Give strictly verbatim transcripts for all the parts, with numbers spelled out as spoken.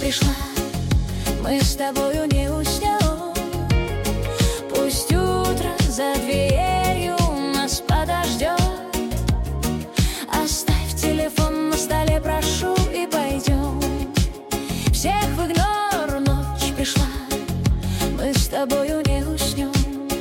пришла, мы с тобою не уснем. Пусть утро за дверью нас подождет. Оставь телефон на столе, прошу, и пойдем. Всех в игнор, ночь пришла, мы с тобою не уснем.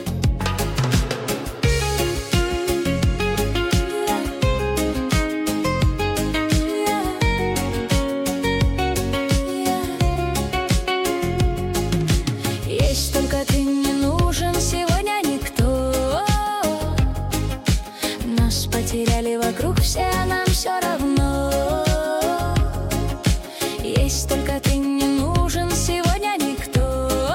Есть только ты, не нужен сегодня никто. Нас потеряли вокруг все, а нам все равно. Есть только ты, не нужен сегодня никто.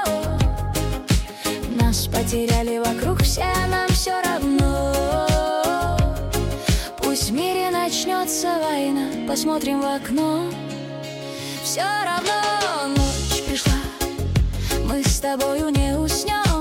Нас потеряли вокруг все, а нам все равно. Пусть в мире начнется война, посмотрим в окно. Все равно ночь пришла, мы с тобою не уснем.